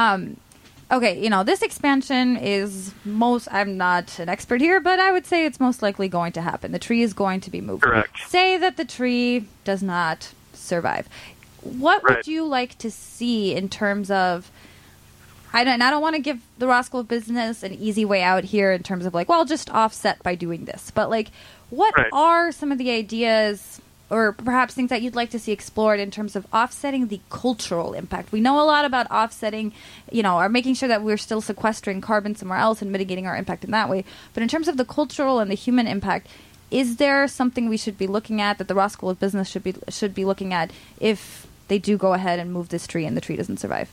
Okay, this expansion is I'm not an expert here, but I would say it's most likely going to happen. The tree is going to be moved. Correct. Say that the tree does not survive. What would you like to see in terms of, I don't want to give the Ross School of Business an easy way out here in terms of like, well, just offset by doing this. But like, what are some of the ideas or perhaps things that you'd like to see explored in terms of offsetting the cultural impact? We know a lot about offsetting, or making sure that we're still sequestering carbon somewhere else and mitigating our impact in that way. But in terms of the cultural and the human impact, is there something we should be looking at, that the Ross School of Business should be looking at if they do go ahead and move this tree and the tree doesn't survive?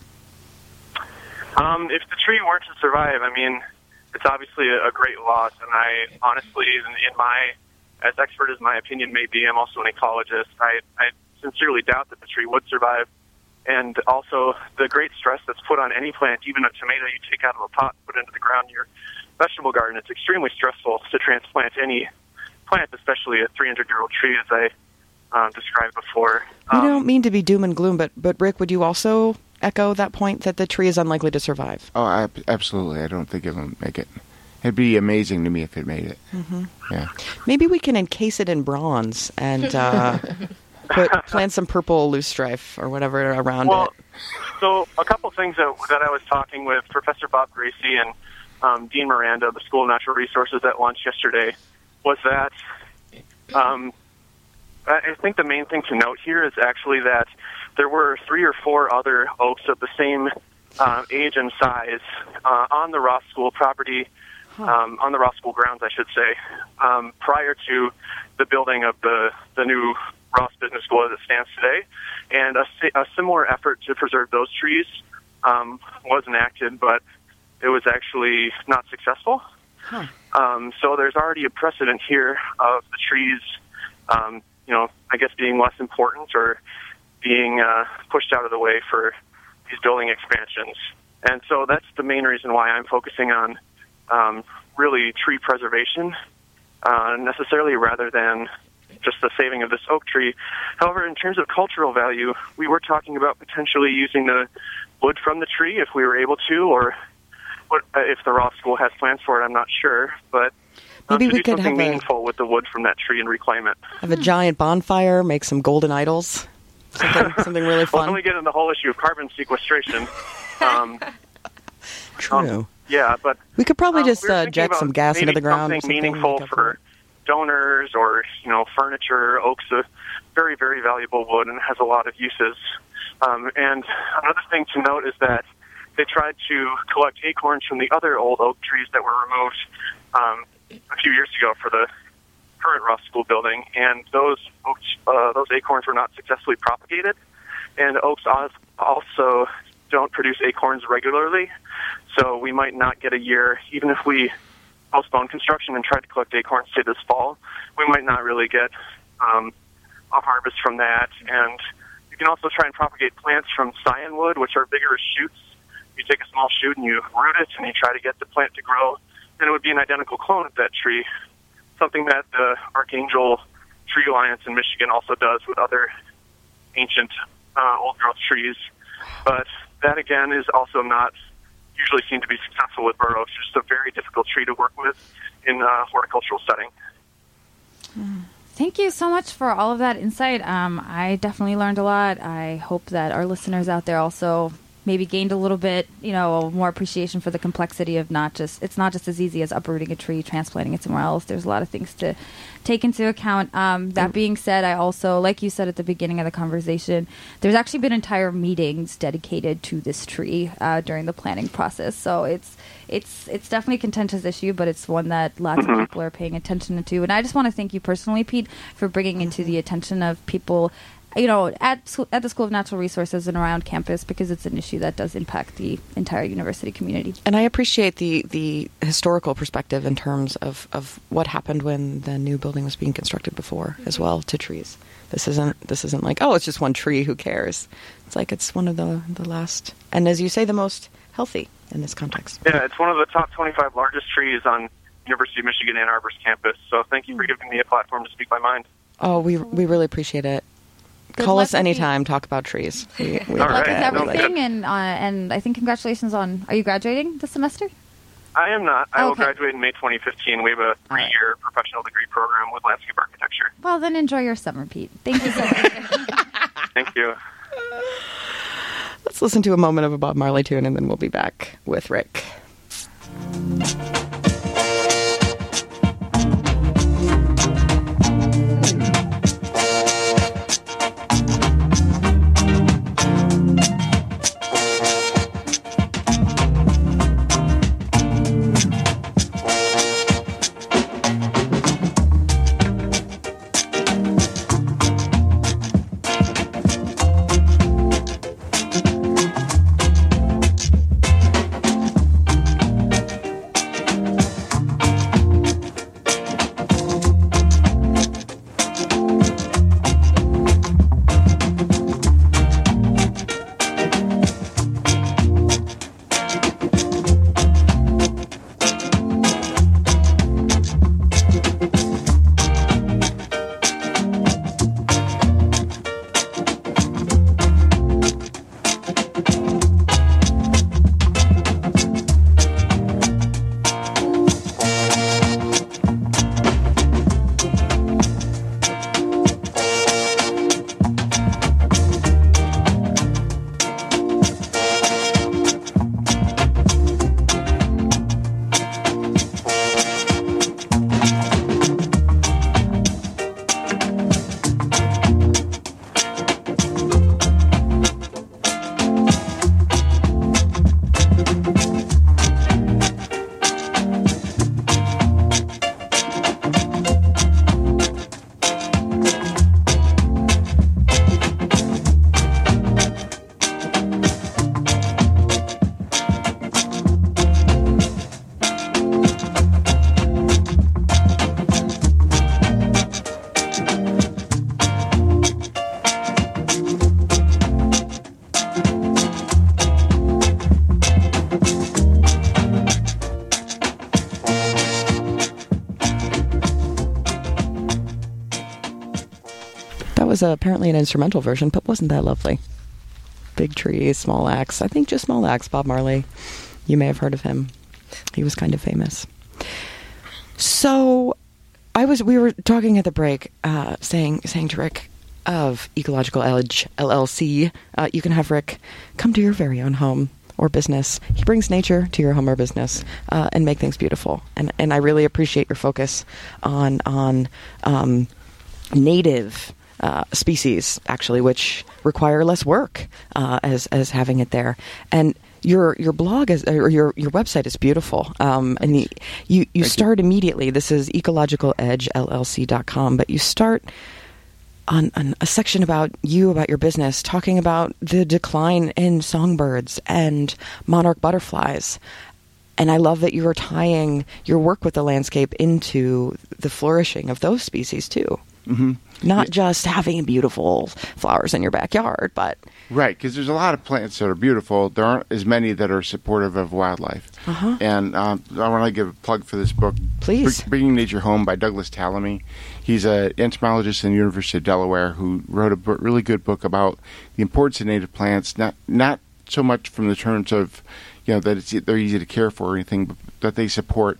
If the tree weren't to survive, I mean, it's obviously a great loss. And I honestly, as expert as my opinion may be, I'm also an ecologist. I sincerely doubt that the tree would survive. And also the great stress that's put on any plant, even a tomato you take out of a pot, put into the ground in your vegetable garden, it's extremely stressful to transplant any plant, especially a 300-year-old tree, as I described before. We don't mean to be doom and gloom, but Rick, would you also echo that point that the tree is unlikely to survive? Oh, absolutely. I don't think it'll make it. It'd be amazing to me if it made it. Mm-hmm. Yeah. Maybe we can encase it in bronze and plant some purple loosestrife or whatever around it. So a couple things that I was talking with Professor Bob Gracie and Dean Miranda of the School of Natural Resources at lunch yesterday was that I think the main thing to note here is actually that there were 3 or 4 other oaks of the same age and size on the Ross School property, on the Ross School grounds, I should say, prior to the building of the new Ross Business School as it stands today. And a similar effort to preserve those trees was enacted, but it was actually not successful. So there's already a precedent here of the trees, I guess being less important or being pushed out of the way for these building expansions. And so that's the main reason why I'm focusing on really tree preservation necessarily rather than just the saving of this oak tree. However, in terms of cultural value, we were talking about potentially using the wood from the tree if we were able to, or if the Ross School has plans for it, I'm not sure. But maybe we do could something have meaningful with the wood from that tree and reclaim it. Have a giant bonfire, make some golden idols, something really fun. Well, then we get into the whole issue of carbon sequestration. True. Yeah, but we could probably just we inject some gas into the ground. Something meaningful for donors or furniture. Oak's a very, very valuable wood and has a lot of uses. And another thing to note is that they tried to collect acorns from the other old oak trees that were removed a few years ago for the current Ross School building, and those acorns were not successfully propagated. And oaks also don't produce acorns regularly, so we might not get a year, even if we postpone construction and tried to collect acorns say this fall, we might not really get a harvest from that. And you can also try and propagate plants from cyanwood, which are bigger shoots. You take a small shoot and you root it, and you try to get the plant to grow, and it would be an identical clone of that tree, something that the Archangel Tree Alliance in Michigan also does with other ancient old-growth trees. But that, again, is also not usually seen to be successful with bur oak. It's just a very difficult tree to work with in a horticultural setting. Thank you so much for all of that insight. I definitely learned a lot. I hope that our listeners out there also maybe gained a little bit, more appreciation for the complexity of it's not just as easy as uprooting a tree, transplanting it somewhere else. There's a lot of things to take into account. That being said, I also, like you said at the beginning of the conversation, there's actually been entire meetings dedicated to this tree during the planning process. So it's definitely a contentious issue, but it's one that lots of people are paying attention to. And I just want to thank you personally, Pete, for bringing into the attention of people at the School of Natural Resources and around campus, because it's an issue that does impact the entire university community. And I appreciate the historical perspective in terms of what happened when the new building was being constructed before as well to trees. This isn't like, oh, it's just one tree, who cares? It's like it's one of the last, and as you say, the most healthy in this context. Yeah, it's one of the top 25 largest trees on University of Michigan Ann Arbor's campus. So thank you for giving me a platform to speak my mind. Oh, we really appreciate it. Call us anytime. Talk about trees. We Good luck with everything, and I think congratulations on. Are you graduating this semester? I am not. I will graduate in May 2015. We have a 3-year professional degree program with landscape architecture. Well, then enjoy your summer, Pete. Thank you so much. Thank you. Let's listen to a moment of a Bob Marley tune, and then we'll be back with Rick. Was apparently an instrumental version, but wasn't that lovely? Big Tree, Small Axe. I think just Small Axe, Bob Marley. You may have heard of him. He was kind of famous. So we were talking at the break, saying to Rick of Ecological Edge LLC, you can have Rick come to your very own home or business. He brings nature to your home or business and make things beautiful. And I really appreciate your focus on native species, actually, which require less work as having it there. And your blog or your website is beautiful. And you start immediately. This is ecologicaledgellc.com, but you start on a section about your business, talking about the decline in songbirds and monarch butterflies. And I love that you are tying your work with the landscape into the flourishing of those species too. Mm-hmm. Not just having beautiful flowers in your backyard, but... Right, because there's a lot of plants that are beautiful. There aren't as many that are supportive of wildlife. Uh-huh. And I want to give a plug for this book, Please. Bringing Nature Home by Douglas Tallamy. He's an entomologist in the University of Delaware who wrote a really good book about the importance of native plants, not so much from the terms of, that they're easy to care for or anything, but that they support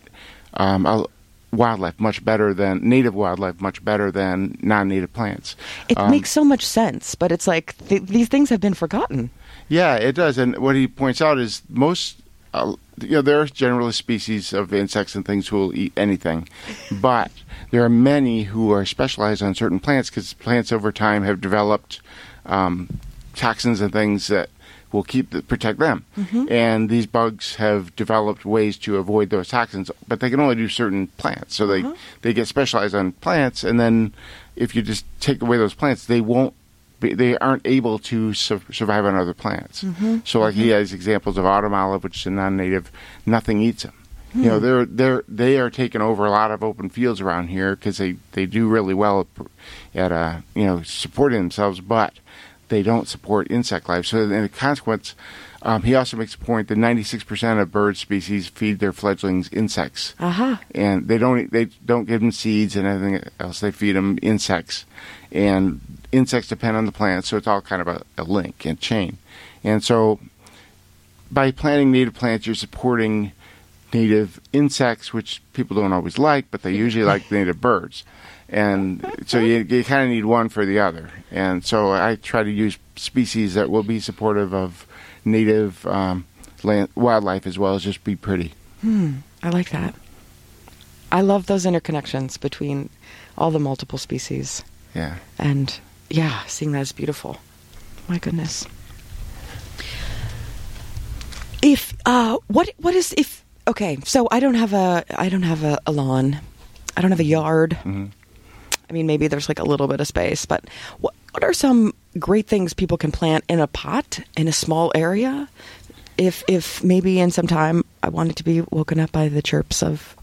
wildlife much better than native wildlife, much better than non-native plants. It makes so much sense, but it's like these things have been forgotten. Yeah, it does. And what he points out is most, there are generally species of insects and things who will eat anything, but there are many who are specialized on certain plants because plants over time have developed toxins and things that will protect them. Mm-hmm. And these bugs have developed ways to avoid those toxins, but they can only do certain plants. So they get specialized on plants, and then if you just take away those plants, they aren't able to survive on other plants. Mm-hmm. So like he has examples of autumn olive, which is a non-native, nothing eats them. They are taking over a lot of open fields around here because they do really well at supporting themselves, but they don't support insect life. So in consequence, he also makes a point that 96% of bird species feed their fledglings insects, and they don't give them seeds and anything else. They feed them insects, and insects depend on the plants. So it's all kind of a link and chain. And so by planting native plants, you're supporting native insects, which people don't always like, but they usually like native birds. And so you kind of need one for the other. And so I try to use species that will be supportive of native wildlife as well as just be pretty. I like that. I love those interconnections between all the multiple species. Yeah. And seeing that is beautiful. My goodness. Okay, so I don't have a lawn. I don't have a yard. Mm-hmm. I mean, maybe there's like a little bit of space, but what are some great things people can plant in a pot in a small area? If maybe in some time I wanted to be woken up by the chirps of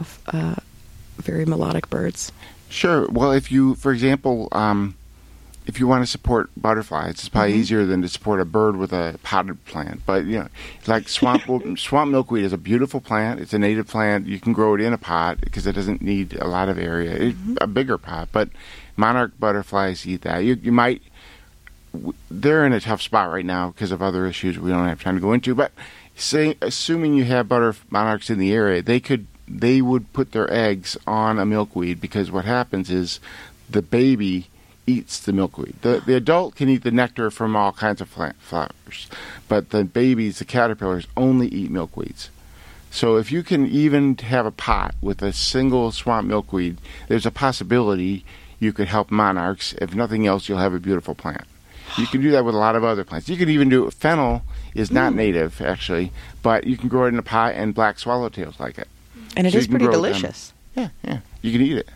very melodic birds. Sure. Well, if you, for example, if you want to support butterflies, it's probably easier than to support a bird with a potted plant. But like swamp milkweed is a beautiful plant. It's a native plant. You can grow it in a pot because it doesn't need a lot of area. A bigger pot. But monarch butterflies eat that. You might. They're in a tough spot right now because of other issues we don't have time to go into. But assuming you have monarchs in the area, they would put their eggs on a milkweed because what happens is the baby eats the milkweed. The adult can eat the nectar from all kinds of flowers, but the babies, the caterpillars, only eat milkweeds. So if you can even have a pot with a single swamp milkweed, there's a possibility you could help monarchs. If nothing else, you'll have a beautiful plant. You can do that with a lot of other plants. You can even do fennel is not native actually, but you can grow it in a pot, and black swallowtails like it. And it is pretty delicious. Yeah, you can eat it.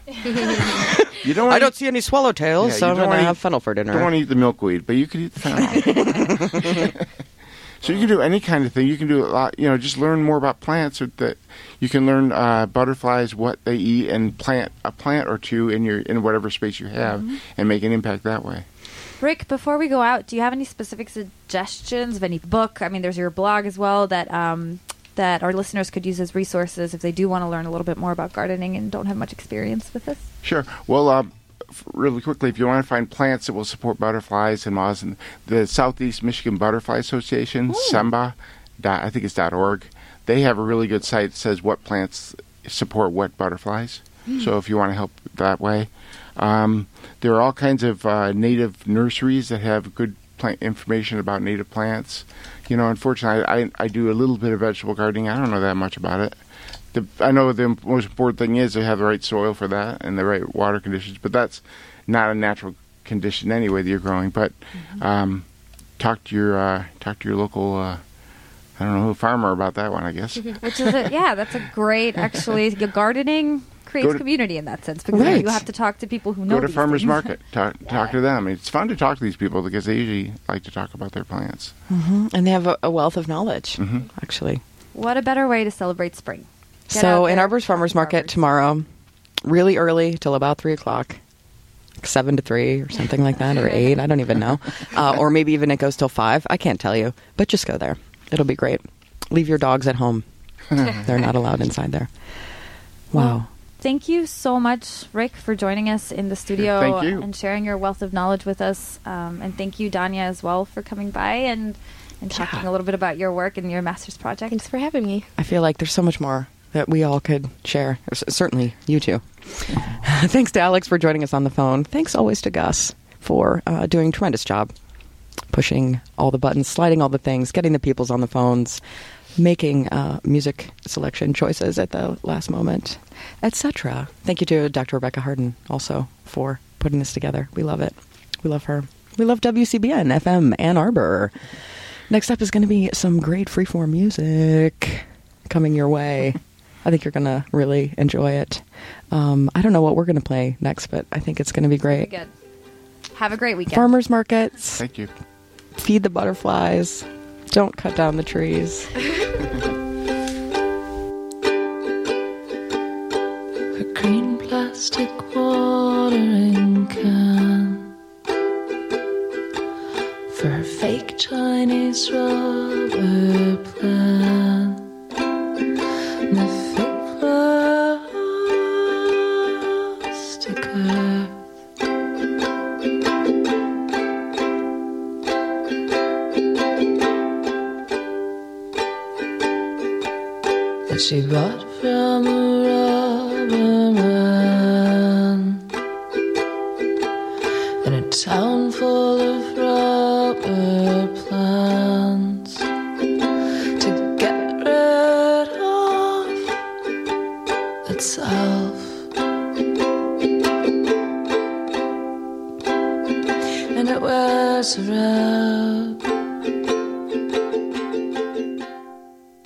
I don't see any swallowtails, so I'm going to have fennel for dinner. You don't want to eat the milkweed, but you can eat the fennel. So you can do any kind of thing. You can do a lot, just learn more about plants. That you can learn butterflies, what they eat, and plant a plant or two in whatever space you have, and make an impact that way. Rick, before we go out, do you have any specific suggestions of any book? I mean, there's your blog as well that our listeners could use as resources if they do want to learn a little bit more about gardening and don't have much experience with this. Sure. Well, really quickly, if you want to find plants that will support butterflies and moths, the Southeast Michigan Butterfly Association, SEMBA, I think it's .org, they have a really good site that says what plants support what butterflies. So if you want to help that way. There are all kinds of native nurseries that have good plant information about native plants. Unfortunately, I do a little bit of vegetable gardening. I don't know that much about it. I know the most important thing is to have the right soil for that and the right water conditions, but that's not a natural condition anyway that you're growing. But talk to your local farmer about that one, I guess. Which is that's a great gardening creates community in that sense because you have to talk to people who know. Go to these farmers things. market, talk to them. It's fun to talk to these people because they usually like to talk about their plants. And they have a wealth of knowledge, actually. what a better way to celebrate spring? Get So out Ann there. Arbor's Farmers Market tomorrow, really early till about 3 o'clock. 7 to 3 or something like that, or 8. I don't even know. Or maybe even it goes till 5. I can't tell you. But just go there. It'll be great. Leave your dogs at home. They're not allowed inside there. Wow. Thank you so much, Rick, for joining us in the studio Thank you. and sharing your wealth of knowledge with us. And thank you, Danya, as well, for coming by and talking a little bit about your work and your master's project. Thanks for having me. I feel like there's so much more that we all could share. Certainly you two. Thanks to Alex for joining us on the phone. Thanks always to Gus for doing a tremendous job pushing all the buttons, sliding all the things, getting the peoples on the phones, making music selection choices at the last moment, etc. Thank you to Dr. Rebecca Harden also for putting this together. We love it. We love her. We love WCBN FM Ann Arbor. Next up is going to be some great freeform music coming your way. I think you're going to really enjoy it. I don't know what we're going to play next, but I think it's going to be great. Very good. Have a great weekend. Farmers markets. Thank you. Feed the butterflies. Don't cut down the trees. A green plastic watering can for a fake Chinese rubber plant. And the fake plastic earth. That she bought from a rubber man in a town full of rubber plants to get rid of itself. And it wears a red